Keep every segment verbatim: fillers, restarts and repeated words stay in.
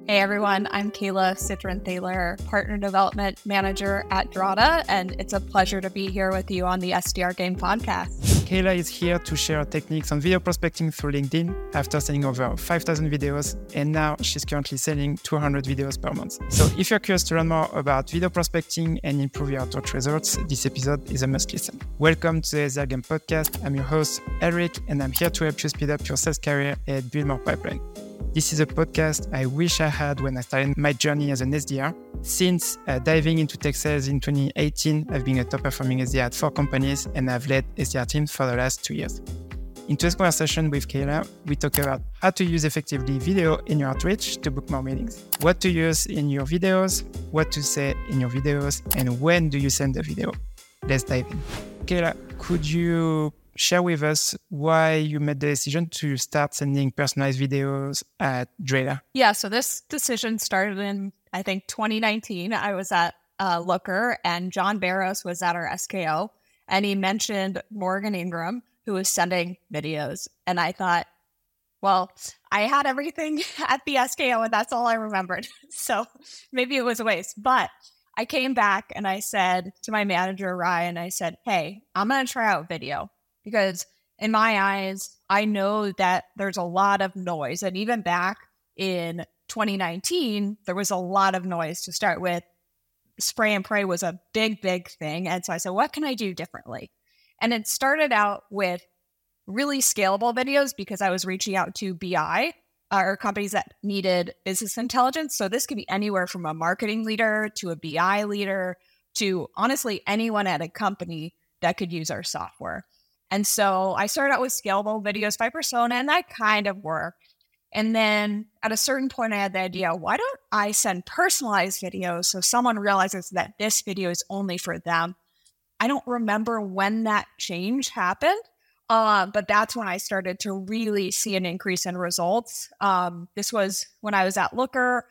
Hey everyone, I'm Kayla Citron-Thaler, Partner Development Manager at Drata, and it's a pleasure to be here with you on the S D R Game podcast. Kayla is here to share techniques on video prospecting through LinkedIn after selling over five thousand videos, and now she's currently selling two hundred videos per month. So if you're curious to learn more about video prospecting and improve your outreach results, this episode is a must listen. Welcome to the S D R Game podcast. I'm your host, Eric, and I'm here to help you speed up your sales career and build more pipeline. This is a podcast I wish I had when I started my journey as an S D R. Since uh, diving into tech sales in twenty eighteen, I've been a top-performing S D R at four companies, and I've led S D R teams for the last two years. In today's conversation with Kayla, we talk about how to use effectively video in your outreach to book more meetings, what to use in your videos, what to say in your videos, and when do you send the video. Let's dive in. Kayla, could you share with us why you made the decision to start sending personalized videos at Drata? Yeah, so this decision started in, I think, twenty nineteen. I was at uh, Looker, and John Barros was at our S K O, and he mentioned Morgan Ingram, who was sending videos. And I thought, well, I had everything at the S K O, and that's all I remembered. So maybe it was a waste. But I came back, and I said to my manager, Ryan, I said, hey, I'm going to try out video. Because in my eyes, I know that there's a lot of noise. And even back in twenty nineteen, there was a lot of noise to start with. Spray and pray was a big, big thing. And so I said, what can I do differently? And it started out with really scalable videos because I was reaching out to B I uh, or companies that needed business intelligence. So this could be anywhere from a marketing leader to a B I leader to honestly anyone at a company that could use our software. And so I started out with scalable videos by persona, and that kind of worked. And then at a certain point, I had the idea, why don't I send personalized videos so someone realizes that this video is only for them? I don't remember when that change happened, uh, but that's when I started to really see an increase in results. Um, this was when I was at Looker.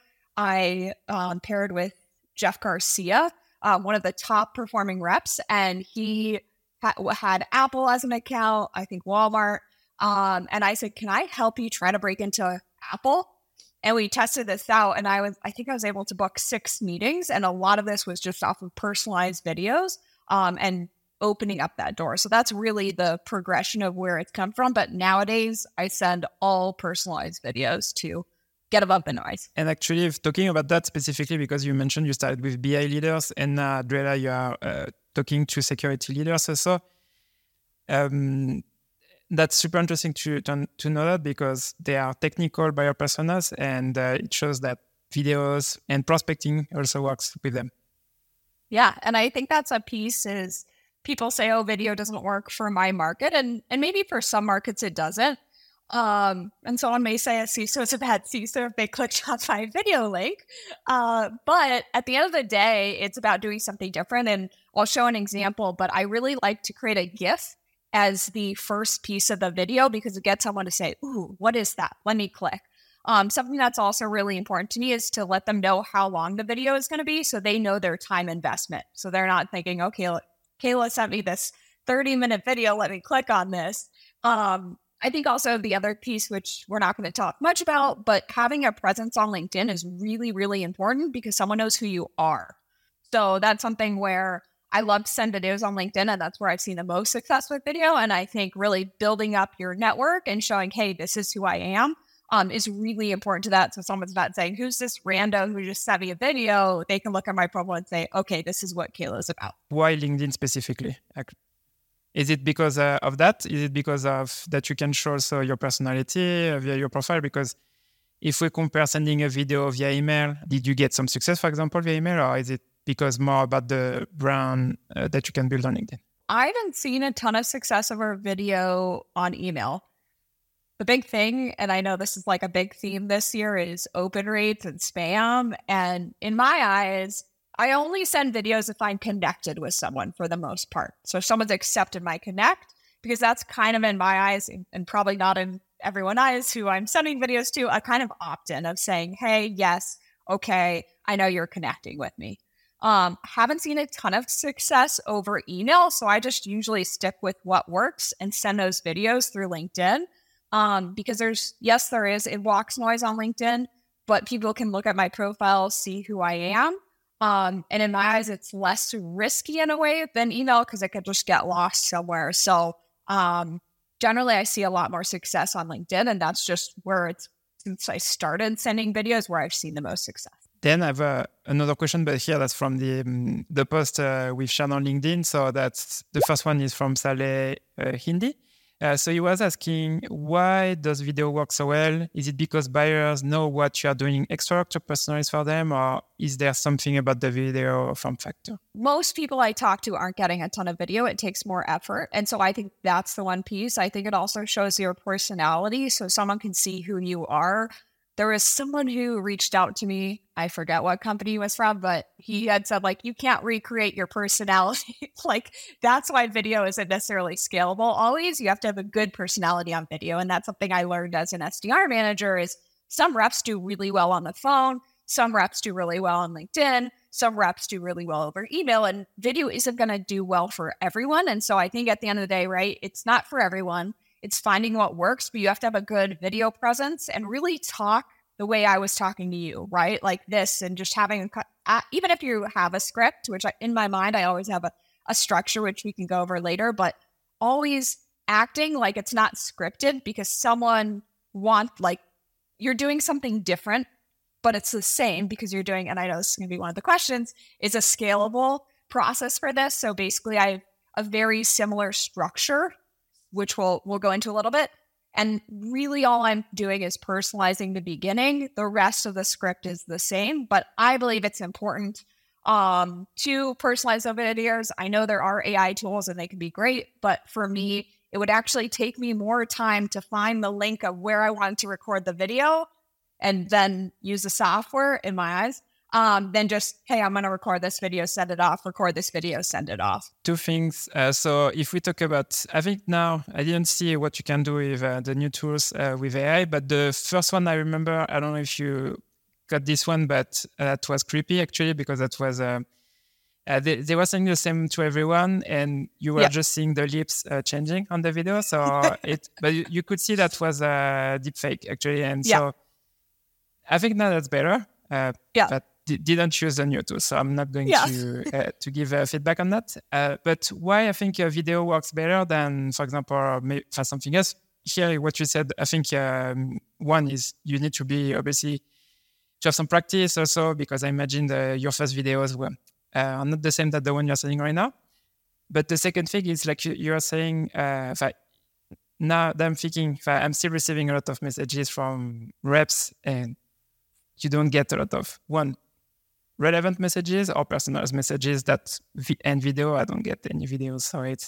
I um, paired with Jeff Garcia, uh, one of the top performing reps, and he had Apple as an account, I think Walmart. Um, and I said, can I help you try to break into Apple? And we tested this out, and I was, I think I was able to book six meetings. And a lot of this was just off of personalized videos um, and opening up that door. So that's really the progression of where it's come from. But nowadays I send all personalized videos to get above the noise. And actually, if talking about that specifically, because you mentioned you started with B I leaders, and uh, Drata, you are uh, talking to security leaders also. Um, that's super interesting to, to to know that because they are technical buyer personas, and uh, it shows that videos and prospecting also works with them. Yeah, and I think that's a piece is people say, oh, video doesn't work for my market, and and maybe for some markets it doesn't. Um, and someone may say a C I S O is a bad C I S O if they clicked on my video link. Uh, but at the end of the day, it's about doing something different. And I'll show an example, but I really like to create a GIF as the first piece of the video because it gets someone to say, ooh, what is that? Let me click. Um, something that's also really important to me is to let them know how long the video is going to be so they know their time investment. So they're not thinking, okay, Kayla sent me this thirty minute video. Let me click on this. Um, I think also the other piece, which we're not going to talk much about, but having a presence on LinkedIn is really, really important because someone knows who you are. So that's something where I love to send videos on LinkedIn, and that's where I've seen the most success with video. And I think really building up your network and showing, hey, this is who I am, um, is really important to that. So someone's not saying, who's this rando who just sent me a video? They can look at my profile and say, okay, this is what Kayla's about. Why LinkedIn specifically? Is it because uh, of that? Is it because of that you can show also your personality uh, via your profile? Because if we compare sending a video via email, did you get some success, for example, via email? Or is it because more about the brand uh, that you can build on LinkedIn? I haven't seen a ton of success over video on email. The big thing, and I know this is like a big theme this year, is open rates and spam. And in my eyes, I only send videos if I'm connected with someone for the most part. So if someone's accepted my connect, because that's kind of in my eyes, and probably not in everyone's eyes who I'm sending videos to, a kind of opt-in of saying, hey, yes, okay, I know you're connecting with me. Um, haven't seen a ton of success over email, so I just usually stick with what works and send those videos through LinkedIn. Um, because there's, yes, there is inbox noise on LinkedIn, but people can look at my profile, see who I am. Um, and in my eyes, it's less risky in a way than email because it could just get lost somewhere. So um, generally, I see a lot more success on LinkedIn, and that's just where it's, since I started sending videos, where I've seen the most success. Then I have uh, another question, but here that's from the um, the post uh, we've shared on LinkedIn. So that's the first one is from Saleh uh, Hindi. Uh, so he was asking, why does video work so well? Is it because buyers know what you are doing extra to personalize for them, or is there something about the video form factor? Most people I talk to aren't getting a ton of video. It takes more effort. And so I think that's the one piece. I think it also shows your personality, so someone can see who you are. There was someone who reached out to me. I forget what company he was from, but he had said, like, you can't recreate your personality. Like, that's why video isn't necessarily scalable always. You have to have a good personality on video. And that's something I learned as an S D R manager is some reps do really well on the phone. Some reps do really well on LinkedIn. Some reps do really well over email. And video isn't going to do well for everyone. And so I think at the end of the day, right, it's not for everyone. It's finding what works, but you have to have a good video presence and really talk the way I was talking to you, right? Like this, and just having, a, even if you have a script, which I, in my mind, I always have a, a structure, which we can go over later, but always acting like it's not scripted because someone wants, like, you're doing something different, but it's the same because you're doing, and I know this is going to be one of the questions, is a scalable process for this. So basically I have a very similar structure, which we'll we'll go into a little bit. And really all I'm doing is personalizing the beginning. The rest of the script is the same, but I believe it's important um, to personalize the videos. I know there are A I tools and they can be great, but for me, it would actually take me more time to find the link of where I wanted to record the video and then use the software in my eyes. Um, than just, hey, I'm going to record this video, send it off, record this video, send it off. Two things. Uh, so if we talk about, I think now, I didn't see what you can do with uh, the new tools uh, with A I, but the first one I remember, I don't know if you got this one, but uh, that was creepy actually, because that was, uh, uh, they, they were saying the same to everyone and you were yeah. just seeing the lips uh, changing on the video. So it, but you, you could see that was a deep fake actually. And yeah. so I think now that's better. Uh, yeah. But D- didn't use the new tool, so I'm not going yeah. to uh, to give uh, feedback on that. Uh, but why I think a video works better than, for example, maybe for something else. Here, what you said, I think um, one is you need to be obviously to have some practice also, because I imagine the, your first videos were uh, not the same that the one you're saying right now. But the second thing is like you, you're saying, uh, I, now that I'm thinking, I, I'm still receiving a lot of messages from reps, and you don't get a lot of one. relevant messages or personalized messages that v- and video, I don't get any videos. So it's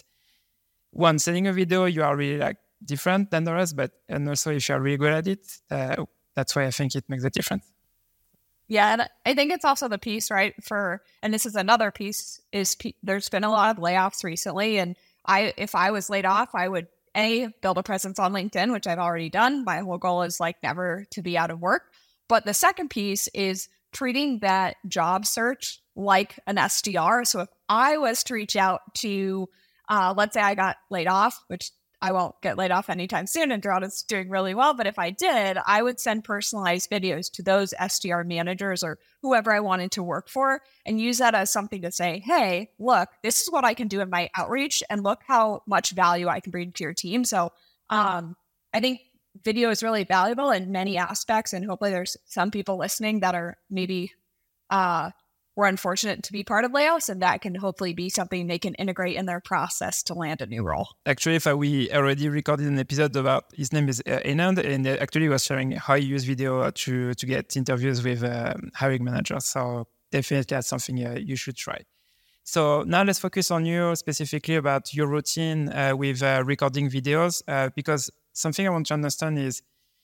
one, sending a video, you are really like different than the rest, but and also if you're really good at it, uh, that's why I think it makes a difference. Yeah, and I think it's also the piece, right, for, and this is another piece, is p- there's been a lot of layoffs recently, and I, if I was laid off, I would, A, build a presence on LinkedIn, which I've already done. My whole goal is like never to be out of work. But the second piece is treating that job search like an S D R. So if I was to reach out to, uh, let's say I got laid off, which I won't get laid off anytime soon, and Dorado is doing really well. But if I did, I would send personalized videos to those S D R managers or whoever I wanted to work for and use that as something to say, hey, look, this is what I can do in my outreach and look how much value I can bring to your team. So um, I think video is really valuable in many aspects, and hopefully there's some people listening that are maybe uh, were unfortunate to be part of layoffs, and that can hopefully be something they can integrate in their process to land a new role. Actually, if I, we already recorded an episode about, his name is uh, Anand, and actually he was sharing how he used video to to get interviews with uh, hiring managers. So definitely that's something uh, you should try. So now let's focus on you specifically about your routine uh, with uh, recording videos, uh, because something I want to understand is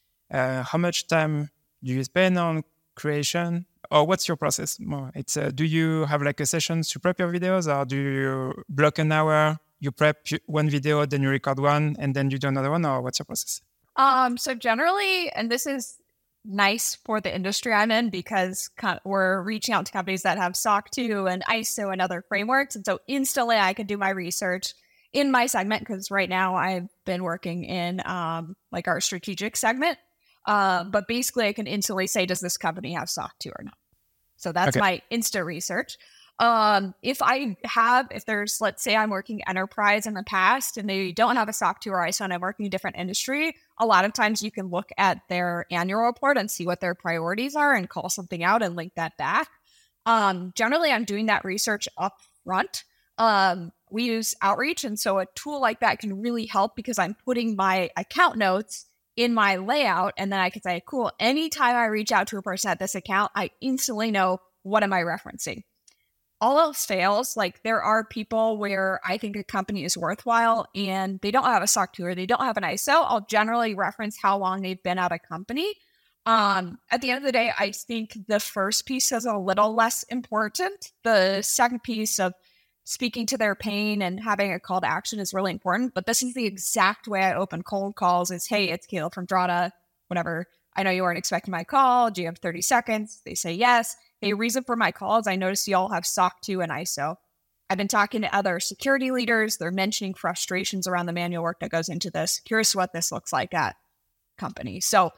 uh, how much time do you spend on creation, or what's your process more? It's uh, do you have like a session to prep your videos, or do you block an hour, you prep one video, then you record one, and then you do another one, or what's your process? Um, so generally, and this is nice for the industry I'm in because we're reaching out to companies that have S O C two and I S O and other frameworks. And so instantly I can do my research in my segment, because right now I've been working in um, like our strategic segment. Uh, but basically, I can instantly say, does this company have S O C two or not? So that's okay. my Insta research. Um, if I have, if there's, let's say I'm working enterprise in the past and they don't have a S O C two or I S O and I'm working in a different industry, a lot of times you can look at their annual report and see what their priorities are and call something out and link that back. Um, generally, I'm doing that research up front. Um, we use Outreach. And so a tool like that can really help because I'm putting my account notes in my layout. And then I can say, cool, anytime I reach out to a person at this account, I instantly know what am I referencing. All else fails, like there are people where I think a company is worthwhile and they don't have a S O C two or they don't have an I S O. I'll generally reference how long they've been at a company. Um, at the end of the day, I think the first piece is a little less important. The second piece of speaking to their pain and having a call to action is really important. But this is the exact way I open cold calls is, hey, it's Caleb from Drata, whatever. I know you weren't expecting my call. Do you have thirty seconds? They say yes. Hey, reason for my call is I noticed you all have S O C two and I S O. I've been talking to other security leaders. They're mentioning frustrations around the manual work that goes into this. Curious what this looks like at company. So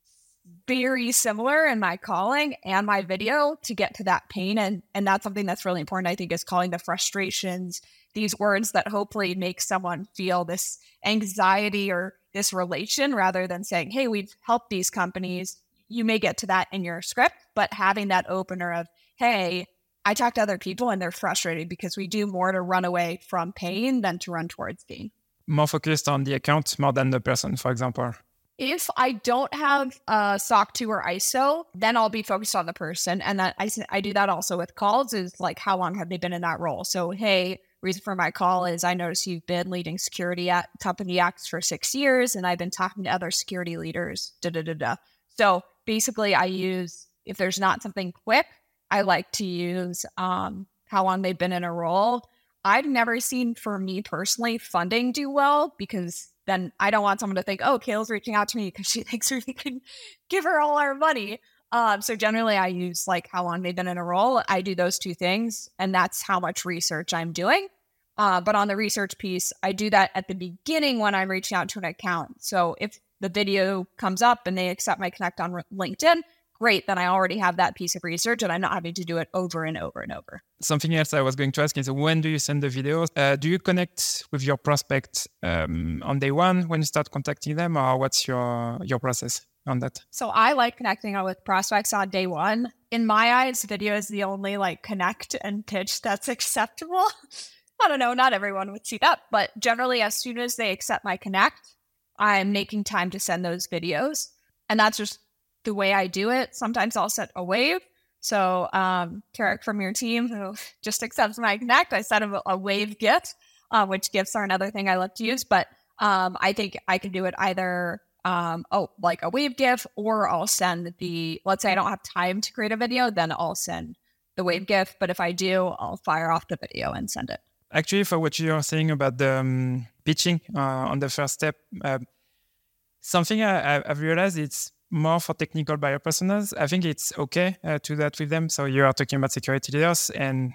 very similar in my calling and my video to get to that pain. And, and that's something that's really important, I think, is calling the frustrations, these words that hopefully make someone feel this anxiety or this relation rather than saying, hey, we've helped these companies. You may get to that in your script, but having that opener of, hey, I talk to other people and they're frustrated because we do more to run away from pain than to run towards gain. More focused on the account more than the person, for example. If I don't have a S O C two or I S O, then I'll be focused on the person. And that I, I do that also with calls is like, how long have they been in that role? So, hey, reason for my call is I noticed you've been leading security at company X for six years and I've been talking to other security leaders, da, da, da, da. So basically I use, if there's not something quick, I like to use um, how long they've been in a role. I've never seen, for me personally, funding do well because then I don't want someone to think, oh, Kayla's reaching out to me because she thinks we can give her all our money. Um, so generally I use like how long they've been in a role. I do those two things and that's how much research I'm doing. Uh, but on the research piece, I do that at the beginning when I'm reaching out to an account. So if the video comes up and they accept my connect on LinkedIn, great, then I already have that piece of research and I'm not having to do it over and over and over. Something else I was going to ask is when do you send the videos? Uh, do you connect with your prospect um, on day one when you start contacting them, or what's your, your process on that? So I like connecting with prospects on day one. In my eyes, video is the only like connect and pitch that's acceptable. I don't know, not everyone would see that, but generally as soon as they accept my connect, I'm making time to send those videos. And that's just the way I do it. Sometimes I'll set a wave. So um, Tarek from your team who just accepts my connect, I set him a, a wave gift, uh, which gifts are another thing I love to use. But um, I think I can do it either um, oh, like a wave gift, or I'll send the, let's say I don't have time to create a video, then I'll send the wave gift. But if I do, I'll fire off the video and send it. Actually, for what you're saying about the um, pitching uh, on the first step, uh, something I, I've realized it's more for technical buyer personas. I think it's okay uh, to do that with them. So you are talking about security leaders, and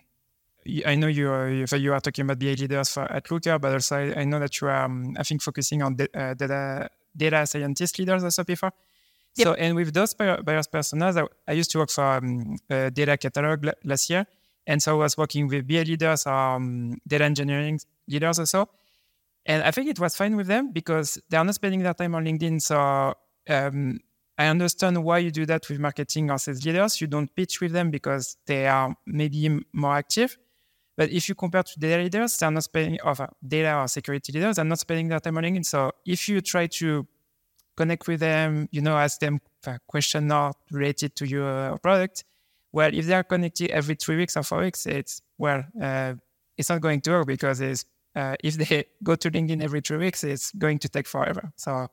I know you are, you are talking about B A leaders for, at Looker, but also I, I know that you are, um, I think, focusing on de- uh, data, data scientist leaders also before. Yep. So, and with those buyer, buyers personas, I, I used to work for um, a data catalog l- last year. And so I was working with B A leaders, um, data engineering leaders also. And I think it was fine with them because they are not spending their time on LinkedIn. So um, I understand why you do that with marketing or sales leaders. You don't pitch with them because they are maybe more active. But if you compare to data leaders, they're not spending, or data or security leaders, they're not spending their time on LinkedIn. So if you try to connect with them, you know, ask them a question not related to your product, well, if they are connected every three weeks or four weeks, it's, well, uh, it's not going to work because it's, uh, if they go to LinkedIn every three weeks, it's going to take forever. So,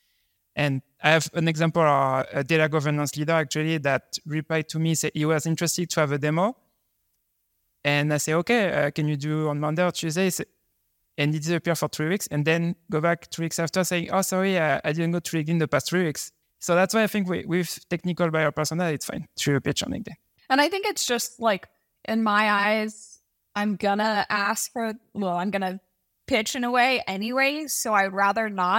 and I have an example of a data governance leader actually that replied to me, said he was interested to have a demo. And I say, okay, uh, can you do on Monday or Tuesday? And it disappeared for three weeks and then go back three weeks after saying, oh, sorry, uh, I didn't go to LinkedIn the past three weeks. So that's why I think we, with technical buyer persona, it's fine to pitch on LinkedIn. And I think it's just like, in my eyes, I'm going to ask for, well, I'm going to pitch in a way anyway. So I'd rather not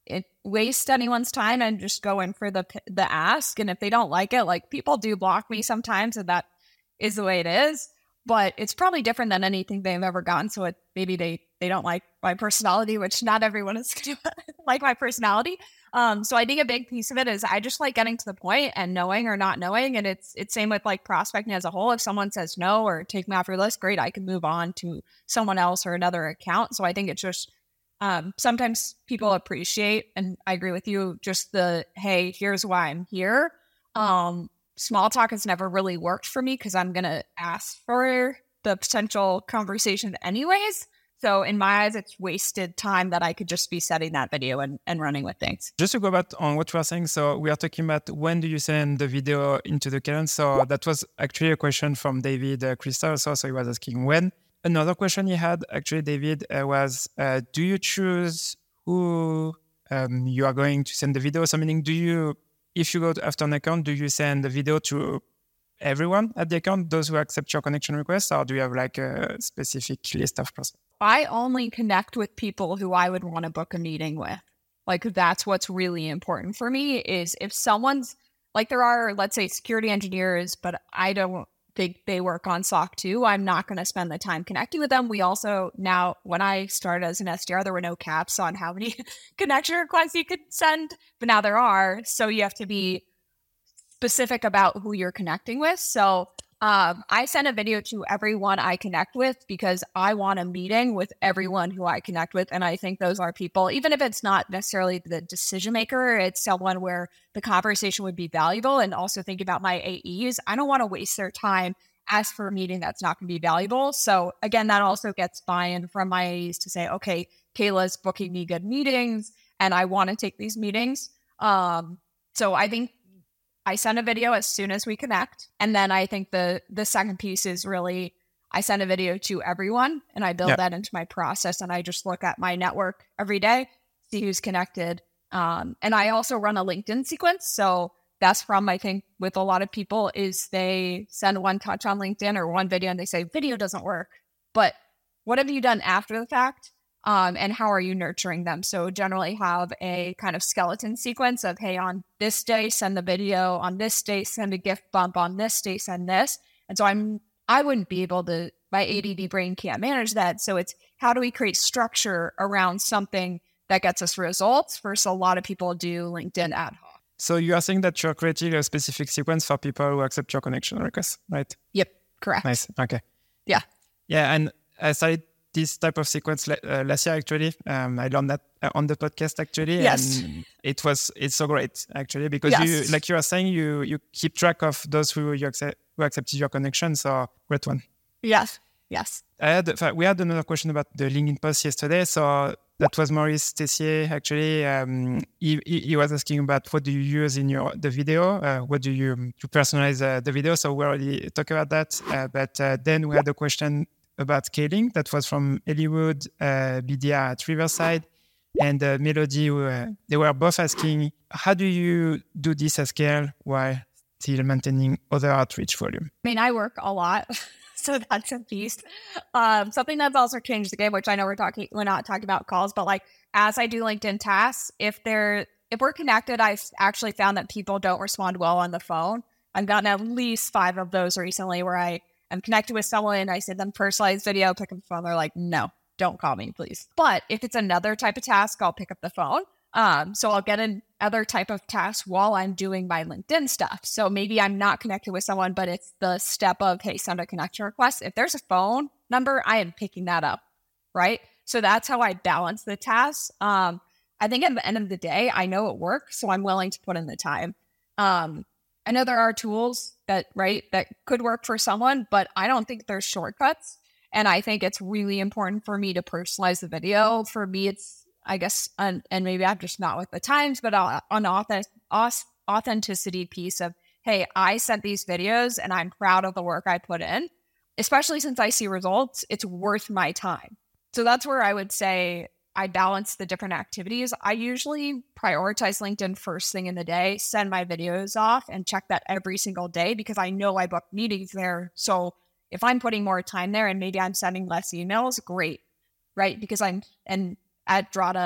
it waste anyone's time and just go in for the the ask. And if they don't like it, like people do block me sometimes, and that is the way it is. But it's probably different than anything they've ever gotten. So it, maybe they they don't like my personality, which not everyone is going to like my personality. Um, so I think a big piece of it is I just like getting to the point and knowing or not knowing. And it's it's same with like prospecting as a whole. If someone says no or take me off your list, great, I can move on to someone else or another account. So I think it's just um, sometimes people appreciate, and I agree with you, just the, hey, here's why I'm here. Um, small talk has never really worked for me because I'm going to ask for the potential conversation anyways. So in my eyes, it's wasted time that I could just be setting that video and, and running with things. Just to go back on what you were saying, so we are talking about when do you send the video into the calendar? So that was actually a question from David uh, Crystal also. So he was asking when. Another question he had, actually, David, uh, was uh, do you choose who um, you are going to send the video? So meaning, do you, if you go to, after an account, do you send the video to everyone at the account, those who accept your connection request, or do you have like a specific list of prospects? I only connect with people who I would want to book a meeting with. Like, that's what's really important for me is if someone's, like there are, let's say, security engineers, but I don't think they work on S O C two, I'm not going to spend the time connecting with them. We also, now, when I started as an S D R, there were no caps on how many connection requests you could send, but now there are. So you have to be specific about who you're connecting with. So um, I send a video to everyone I connect with because I want a meeting with everyone who I connect with. And I think those are people, even if it's not necessarily the decision maker, it's someone where the conversation would be valuable. And also think about my A Es. I don't want to waste their time, ask for a meeting that's not going to be valuable. So again, that also gets buy-in from my A Es to say, okay, Kayla's booking me good meetings and I want to take these meetings. Um, so I think I send a video as soon as we connect. And then I think the the second piece is really, I send a video to everyone and I build yeah. that into my process. And I just look at my network every day, see who's connected. Um, and I also run a LinkedIn sequence. So that's from, I think, with a lot of people is they send one touch on LinkedIn or one video and they say, video doesn't work. But what have you done after the fact? Um, and how are you nurturing them? So generally have a kind of skeleton sequence of, hey, on this day, send the video. On this day, send a gift bump. On this day, send this. And so I'm, I wouldn't be able to, my A D D brain can't manage that. So it's how do we create structure around something that gets us results versus a lot of people do LinkedIn ad hoc. So you are saying that you're creating a specific sequence for people who accept your connection request, right? Yep, correct. Nice, okay. Yeah. Yeah, and I started this type of sequence uh, last year, actually. Um, I learned that uh, on the podcast, actually. Yes. And it was, it's so great, actually, because yes. you, like you are saying, you you keep track of those who you accept, who accepted your connection. So great one. Yes. Yes. I had, we had another question about the LinkedIn post yesterday. So that was Maurice Tessier, actually. Um, he, he, he was asking about what do you use in your the video? Uh, what do you to personalize uh, the video? So we already talked about that. Uh, but uh, then we had a question about scaling. That was from Eliwood, uh, B D R at Riverside, and uh, Melody. Uh, they were both asking, how do you do this at scale while still maintaining other outreach volume? I mean, I work a lot. So that's a piece. Um, something that's also changed the game, which I know we're talking, we're not talking about calls, but like as I do LinkedIn tasks, if they're, if we're connected, I've actually found that people don't respond well on the phone. I've gotten at least five of those recently where I am connected with someone, I send them personalized video, pick up the phone. They're like, no, don't call me, please. But if it's another type of task, I'll pick up the phone. Um, so I'll get another type of task while I'm doing my LinkedIn stuff. So maybe I'm not connected with someone, but it's the step of, hey, send a connection request. If there's a phone number, I am picking that up, right? So that's how I balance the tasks. Um, I think at the end of the day, I know it works, so I'm willing to put in the time. Um, I know there are tools that, right, that could work for someone, but I don't think there's shortcuts. And I think it's really important for me to personalize the video. For me, it's, I guess, and, and maybe I'm just not with the times, but an authentic, authenticity piece of, hey, I sent these videos and I'm proud of the work I put in, especially since I see results, it's worth my time. So that's where I would say I balance the different activities. I usually prioritize LinkedIn first thing in the day, send my videos off and check that every single day because I know I book meetings there. So if I'm putting more time there and maybe I'm sending less emails, great, right? Because I'm, and at Drata,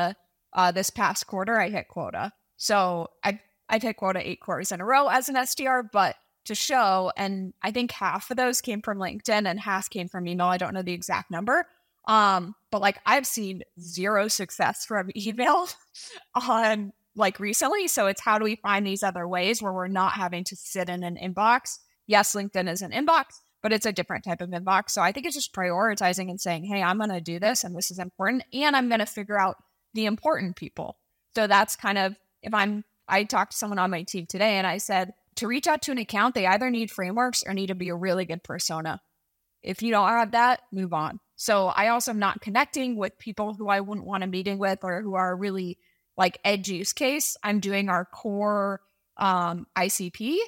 uh, this past quarter, I hit quota. So I, I've hit quota eight quarters in a row as an S D R, but to show, and I think half of those came from LinkedIn and half came from email. I don't know the exact number. Um, but like I've seen zero success from email on like recently. So it's how do we find these other ways where we're not having to sit in an inbox? Yes, LinkedIn is an inbox, but it's a different type of inbox. So I think it's just prioritizing and saying, hey, I'm going to do this and this is important. And I'm going to figure out the important people. So that's kind of, if I'm, I talked to someone on my team today and I said, to reach out to an account, they either need frameworks or need to be a really good persona. If you don't have that, move on. So I also am not connecting with people who I wouldn't want a meeting with or who are really like edge use case. I'm doing our core um, I C P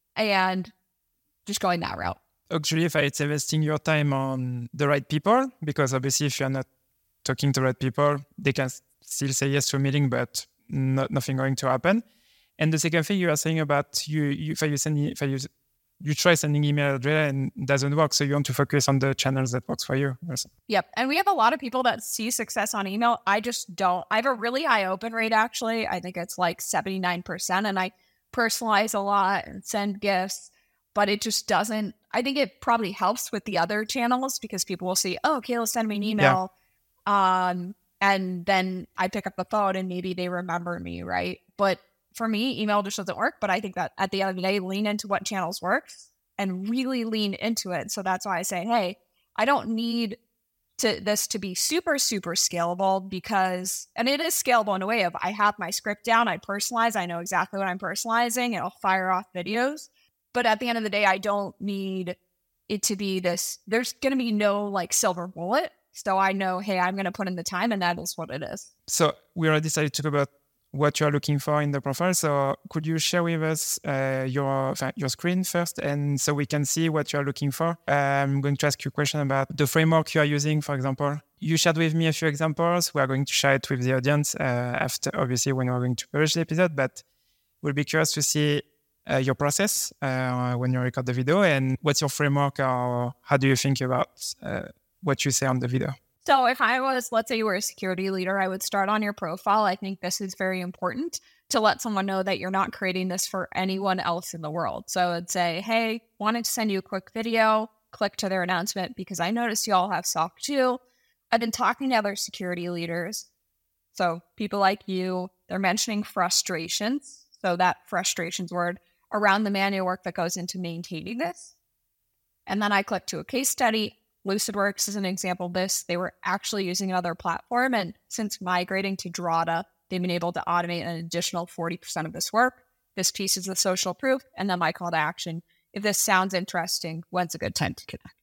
and just going that route. Actually, if it's investing your time on the right people, because obviously if you're not talking to the right people, they can still say yes to a meeting, but not, nothing going to happen. And the second thing you are saying about you, you if you send, if you, you try sending email address and it doesn't work, so you want to focus on the channels that works for you. Also. Yep, and we have a lot of people that see success on email. I just don't. I have a really high open rate actually. I think it's like seventy-nine percent, and I personalize a lot and send gifts, but it just doesn't. I think it probably helps with the other channels because people will see, oh, Kayla send me an email, yeah. um, and then I pick up the phone and maybe they remember me, right? But for me, email just doesn't work, but I think that at the end of the day, lean into what channels work and really lean into it. So that's why I say, hey, I don't need to this to be super, super scalable because, and it is scalable in a way of I have my script down, I personalize, I know exactly what I'm personalizing, it'll fire off videos. But at the end of the day, I don't need it to be this, there's going to be no like silver bullet. So I know, hey, I'm going to put in the time and that is what it is. So we already decided to talk about what you're looking for in the profile. So could you share with us uh, your your screen first, and so we can see what you're looking for? I'm going to ask you a question about the framework you are using, for example. You shared with me a few examples. We are going to share it with the audience uh, after, obviously, when we're going to publish the episode, but we'll be curious to see uh, your process uh, when you record the video, and what's your framework, or how do you think about uh, what you say on the video? So if I was, let's say you were a security leader, I would start on your profile. I think this is very important to let someone know that you're not creating this for anyone else in the world. So I'd say, hey, wanted to send you a quick video, click to their announcement because I noticed you all have S O C two. I've been talking to other security leaders. So people like you, they're mentioning frustrations. So that frustrations word around the manual work that goes into maintaining this. And then I click to a case study. Lucidworks is an example of this. They were actually using another platform, and since migrating to Drata, they've been able to automate an additional forty percent of this work. This piece is the social proof, and then my call to action. If this sounds interesting, when's a good time to connect?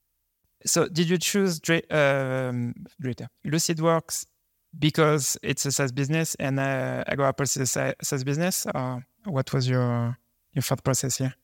So did you choose Dra- um, Drata, Lucidworks because it's a SaaS business and uh, AgoApple is a SaaS business? Or what was your, your thought process here?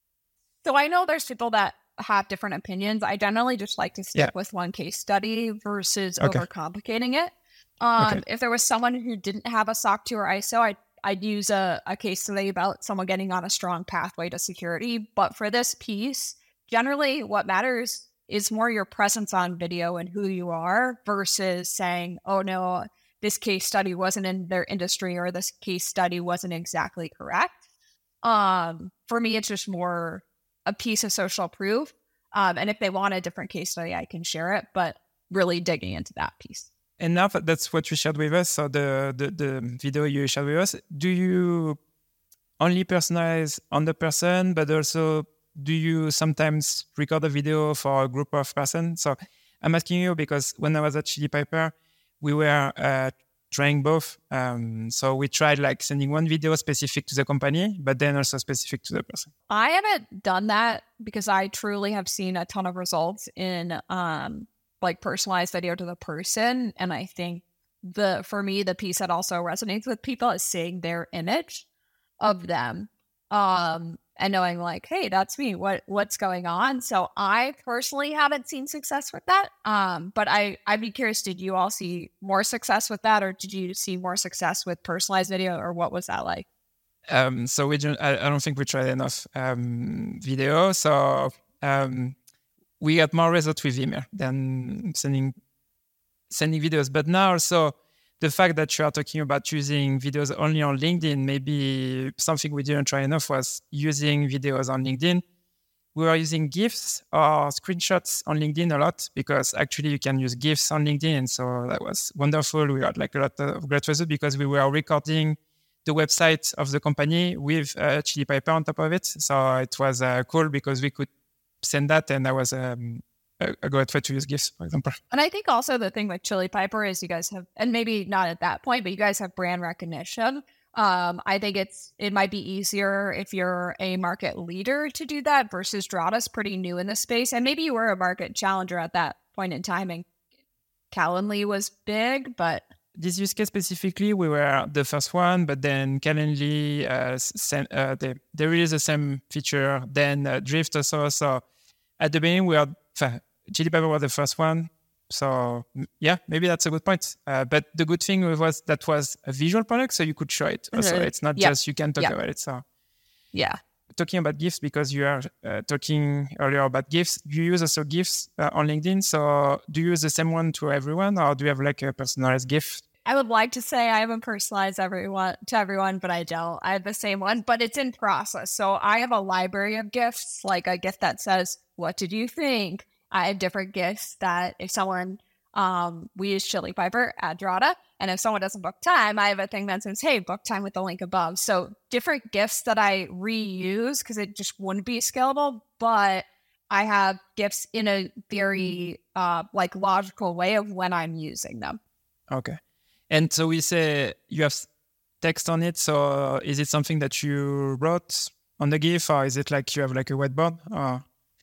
So I know there's people that have different opinions. I generally just like to stick yeah. with one case study versus okay. overcomplicating it. Um, okay. If there was someone who didn't have a S O C two or I S O, I'd, I'd use a, a case study about someone getting on a strong pathway to security. But for this piece, generally what matters is more your presence on video and who you are versus saying, oh no, this case study wasn't in their industry or this case study wasn't exactly correct. Um, for me, it's just more a piece of social proof. Um, and if they want a different case study, I can share it, but really digging into that piece. And now that that's what you shared with us, so the, the, the video you shared with us, do you only personalize on the person, but also do you sometimes record a video for a group of persons? So I'm asking you because when I was at Chili Piper, we were uh, trying both. Um, so we tried like sending one video specific to the company, but then also specific to the person. I haven't done that because I truly have seen a ton of results in um, like personalized video to the person. And I think the for me, the piece that also resonates with people is seeing their image of them. Um, and knowing like, hey, that's me, what what's going on? So I personally haven't seen success with that. Um, but I, I'd be curious, did you all see more success with that, or did you see more success with personalized video, or what was that like? Um, so we don't, I, I don't think we tried enough um, video. So um, we got more results with email than sending sending videos. But now also, the fact that you are talking about using videos only on LinkedIn, maybe something we didn't try enough was using videos on LinkedIn. We were using GIFs or screenshots on LinkedIn a lot because actually you can use GIFs on LinkedIn. And so that was wonderful. We had like a lot of great results because we were recording the website of the company with uh, Chili Piper on top of it. So it was uh, cool because we could send that, and that was um, a, a great way to use GIFs, for example. And I think also the thing with Chili Piper is you guys have, and maybe not at that point, but you guys have brand recognition. Um, I think it's it might be easier if you're a market leader to do that versus Drata's pretty new in the space. And maybe you were a market challenger at that point in time, and Calendly was big, but... This use case specifically, we were the first one, but then Calendly, uh, same, uh, they, they released the same feature, then uh, Drift also. So at the beginning, we were, uh, Chili Piper was the first one. So yeah, maybe that's a good point. Uh, but the good thing was that was a visual product, so you could show it. Mm-hmm. So it's not yeah. just you can talk yeah. about it. So yeah. Talking about GIFs, because you are uh, talking earlier about GIFs, you use also GIFs uh, on LinkedIn. So do you use the same one to everyone, or do you have like a personalized GIF? I would like to say I haven't personalized everyone to everyone, but I don't. I have the same one, but it's in process. So I have a library of GIFs, like a GIF that says, "What did you think?" I have different GIFs that if someone, um, we use Chili Piper at Drata, and if someone doesn't book time, I have a thing that says, "Hey, book time with the link above." So different GIFs that I reuse because it just wouldn't be scalable, but I have GIFs in a very uh, like logical way of when I'm using them. Okay. And so we say you have text on it. So is it something that you wrote on the GIF, or is it like you have like a whiteboard? Or?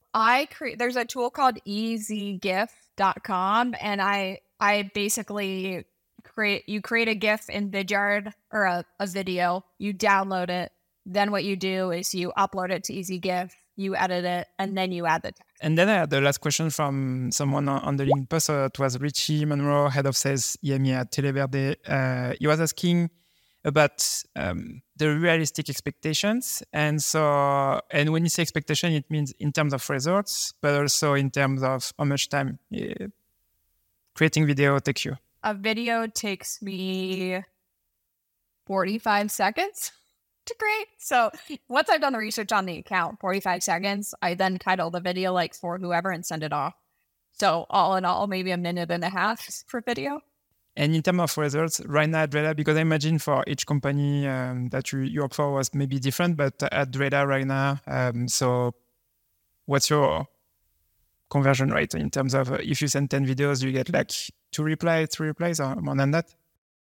I create. There's a tool called easy gif dot com, and I I basically create. You create a GIF in Vidyard or a, a video. You download it. Then what you do is you upload it to EasyGIF. You edit it, and then you add the text. And then I had the last question from someone on the LinkedIn post. So it was Richie Monroe, head of sales E M E A at Televerde. Uh, he was asking about um, the realistic expectations. And so, and when you say expectation, it means in terms of results, but also in terms of how much time uh, creating video takes you. A video takes me forty-five seconds to create. So once I've done the research on the account, forty-five seconds, I then title the video like for whoever and send it off. So all in all, maybe a minute and a half for video. And in terms of results, right now at Drata, because I imagine for each company um, that you, you work for was maybe different, but at Drata right now, um, so what's your conversion rate in terms of uh, if you send ten videos, you get like two replies, three replies, or more than that?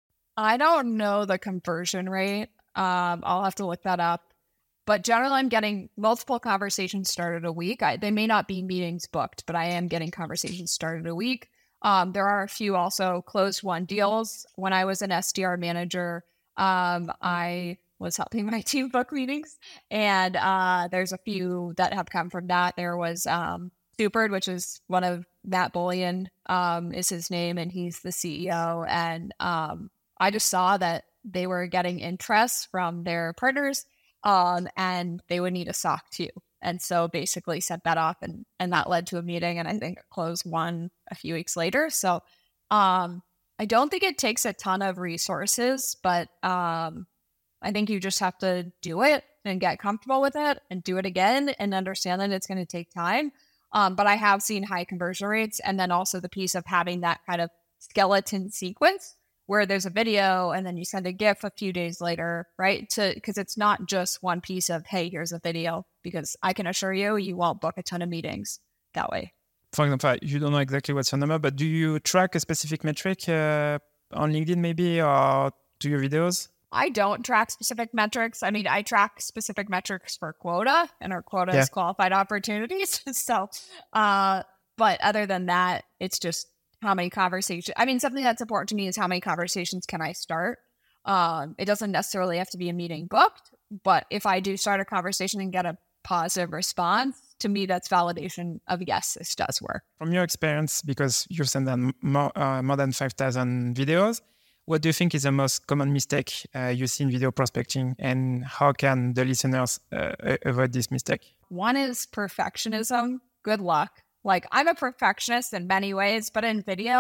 I don't know the conversion rate. Um, I'll have to look that up. But generally, I'm getting multiple conversations started a week. I, they may not be meetings booked, but I am getting conversations started a week. Um, there are a few also closed won deals. When I was an S D R manager, um, I was helping my team book meetings. And uh, there's a few that have come from that. There was um, Supered, which is one of Matt Bullion um, is his name, and he's the C E O. And um, I just saw that they were getting interest from their partners, um, and they would need a S O C too. And so basically set that off, and, and that led to a meeting, and I think it closed one a few weeks later. So um, I don't think it takes a ton of resources, but um, I think you just have to do it and get comfortable with it and do it again and understand that it's going to take time. Um, but I have seen high conversion rates, and then also the piece of having that kind of skeleton sequence where there's a video and then you send a GIF a few days later, right? To because it's not just one piece of, hey, here's a video, because I can assure you, you won't book a ton of meetings that way. For example, you don't know exactly what's your number, but do you track a specific metric uh, on LinkedIn maybe, or to your videos? I don't track specific metrics. I mean, I track specific metrics for quota, and our quota yeah. is qualified opportunities. so, uh, but other than that, it's just how many conversations. I mean, something that's important to me is how many conversations can I start? Um, it doesn't necessarily have to be a meeting booked, but if I do start a conversation and get a positive response, to me, that's validation of, yes, this does work. From your experience, because you've sent them more, uh, more than five thousand videos, what do you think is the most common mistake uh, you see in video prospecting, and how can the listeners uh, avoid this mistake? One is perfectionism. Good luck. Like, I'm a perfectionist in many ways, but in video,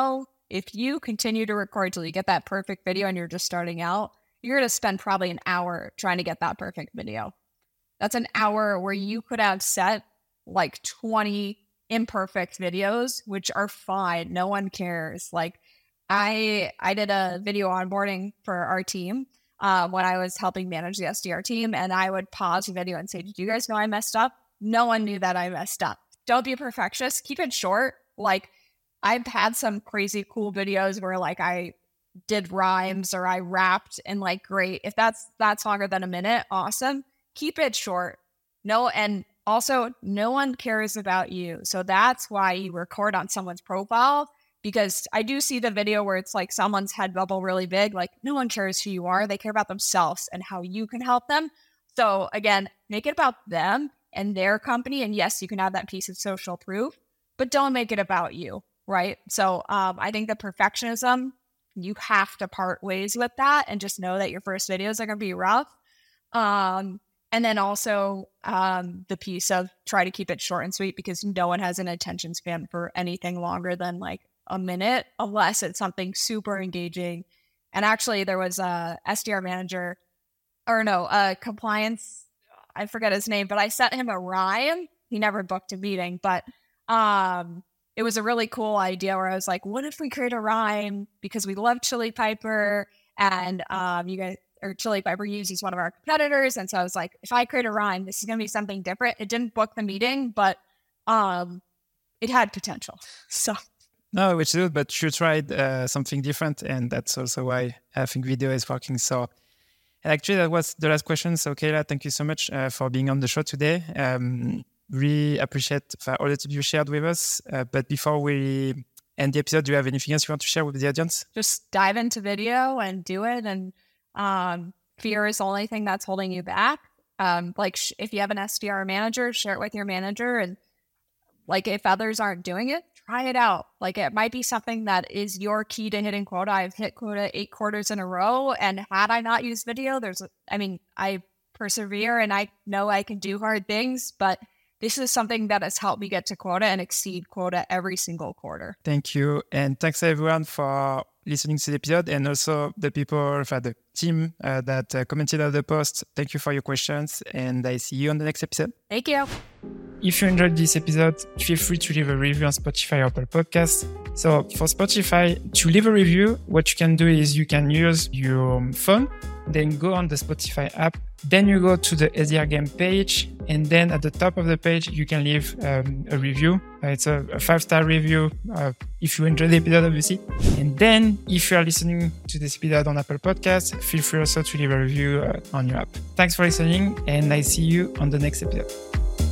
if you continue to record till you get that perfect video and you're just starting out, you're going to spend probably an hour trying to get that perfect video. That's an hour where you could have set like twenty imperfect videos, which are fine. No one cares. Like I, I did a video onboarding for our team uh, when I was helping manage the S D R team, and I would pause the video and say, "Did you guys know I messed up?" No one knew that I messed up. Don't be a perfectionist. Keep it short. Like I've had some crazy cool videos where like I did rhymes or I rapped, and like, great. If that's that's longer than a minute, awesome. Keep it short. No, and also no one cares about you. So that's why you record on someone's profile, because I do see the video where it's like someone's head bubble really big. Like no one cares who you are. They care about themselves and how you can help them. So again, make it about them and their company. And yes, you can have that piece of social proof, but don't make it about you, right? So um, I think the perfectionism, you have to part ways with that and just know that your first videos are going to be rough. Um, and then also um, the piece of try to keep it short and sweet, because no one has an attention span for anything longer than like a minute, unless it's something super engaging. And actually there was a S D R manager, or no, a compliance, I forget his name, but I sent him a rhyme. He never booked a meeting, but um, it was a really cool idea where I was like, what if we create a rhyme? Because we love Chili Piper, and um, you guys, or Chili Piper uses one of our competitors. And so I was like, if I create a rhyme, this is going to be something different. It didn't book the meeting, but um, it had potential. So. No, which is good, but you tried uh, something different, and that's also why I think video is working. So, and actually, that was the last question. So, Kayla, thank you so much uh, for being on the show today. Um, really appreciate uh, all the tips you shared with us. Uh, but before we end the episode, do you have anything else you want to share with the audience? Just dive into video and do it. And um, fear is the only thing that's holding you back. Um, like sh- if you have an S D R manager, share it with your manager. And like if others aren't doing it, try it out. Like it might be something that is your key to hitting quota. I've hit quota eight quarters in a row. And had I not used video, there's, I mean, I persevere and I know I can do hard things, but this is something that has helped me get to quota and exceed quota every single quarter. Thank you. And thanks everyone for listening to the episode, and also the people, for the team uh, that uh, commented on the post. Thank you for your questions, and I see you on the next episode. Thank you. If you enjoyed this episode, feel free to leave a review on Spotify or Apple Podcasts. So for Spotify, to leave a review, what you can do is you can use your phone, then go on the Spotify app, then you go to the S D R Game page, and then at the top of the page, you can leave um, a review. Uh, it's a, a five-star review uh, if you enjoyed the episode, obviously. And then if you are listening to this episode on Apple Podcasts, feel free also to leave a review uh, on your app. Thanks for listening, and I see you on the next episode.